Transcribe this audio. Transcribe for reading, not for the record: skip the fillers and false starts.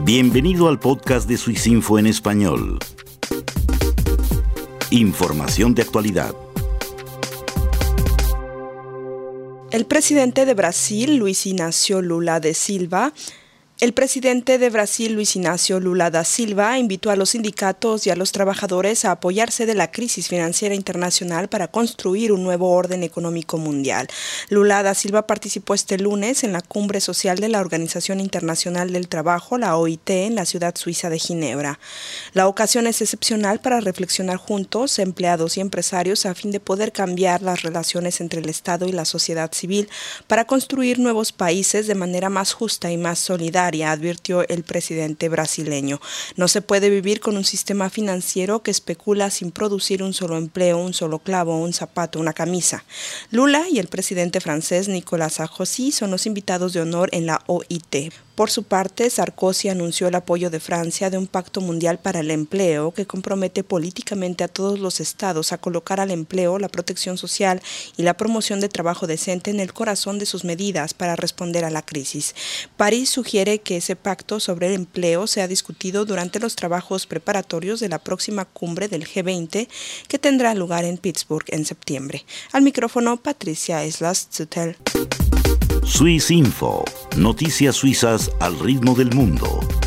Bienvenido al podcast de Suisinfo en español. Información de actualidad. El presidente de Brasil, Luiz Inácio Lula da Silva, invitó a los sindicatos y a los trabajadores a apoyarse de la crisis financiera internacional para construir un nuevo orden económico mundial. Lula da Silva participó este lunes en la cumbre social de la Organización Internacional del Trabajo, la OIT, en la ciudad suiza de Ginebra. La ocasión es excepcional para reflexionar juntos, empleados y empresarios, a fin de poder cambiar las relaciones entre el Estado y la sociedad civil para construir nuevos países de manera más justa y más solidaria, advirtió el presidente brasileño. No se puede vivir con un sistema financiero que especula sin producir un solo empleo, un solo clavo, un zapato, una camisa. Lula y el presidente francés Nicolas Sarkozy son los invitados de honor en la OIT. Por su parte, Sarkozy anunció el apoyo de Francia de un pacto mundial para el empleo que compromete políticamente a todos los estados a colocar al empleo, la protección social y la promoción de trabajo decente en el corazón de sus medidas para responder a la crisis. París sugiere que ese pacto sobre el empleo sea discutido durante los trabajos preparatorios de la próxima cumbre del G20 que tendrá lugar en Pittsburgh en septiembre. Al micrófono, Patricia Eslas-Zutel. Suisinfo, noticias suizas al ritmo del mundo.